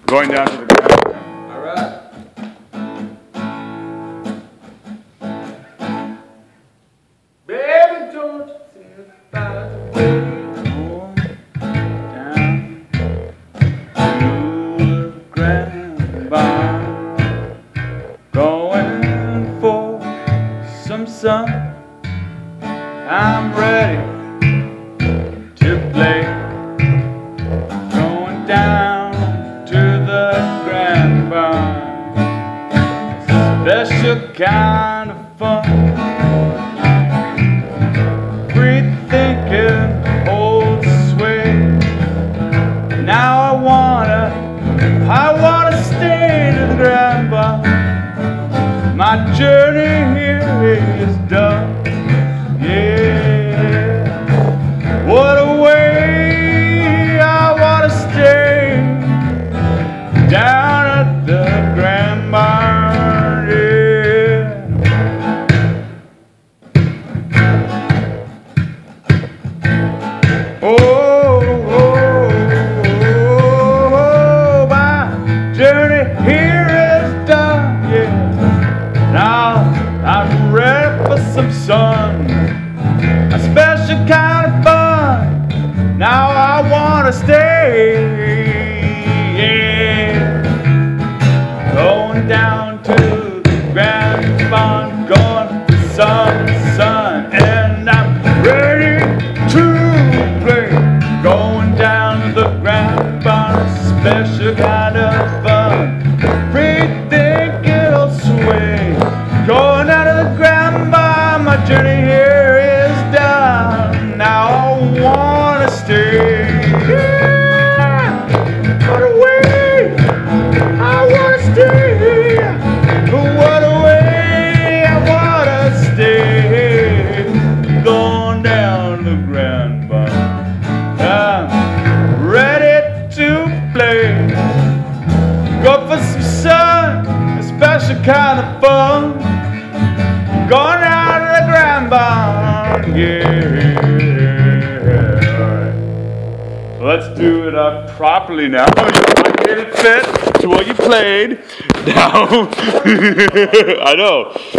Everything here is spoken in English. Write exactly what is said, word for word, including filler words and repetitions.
Going down to the ground. All right. Baby, don't you think about the way Going down to the grand barn. Going for some sun. I'm ready to play. Going down to the grand barn. Special kind of fun. Free thinking, old sway. Now I wanna, I wanna stay to the grand barn. My journey here is done. Yeah, what a way. I wanna stay down at the grand barn. Yeah. Oh, oh, oh, oh, my journey here is done. Yeah, now I'm ready for some sun. A special kind of fun. Now I wanna stay. Yeah. Going down to the grand barn, going for some sun, and I'm ready to play. Going down to the grand barn, a special kind of fun. Free thinking will sway. Going down to the grand barn, my journey here is done. Now I wanna stay. Yeah. What a way. I wanna stay. What a way. I wanna stay. Going down the grand barn. I'm ready to play. Go for some sun, a special kind of fun. Going down to the grand barn, yeah. All right. Let's do it up properly now. I made it fit to what you played. Now, I know.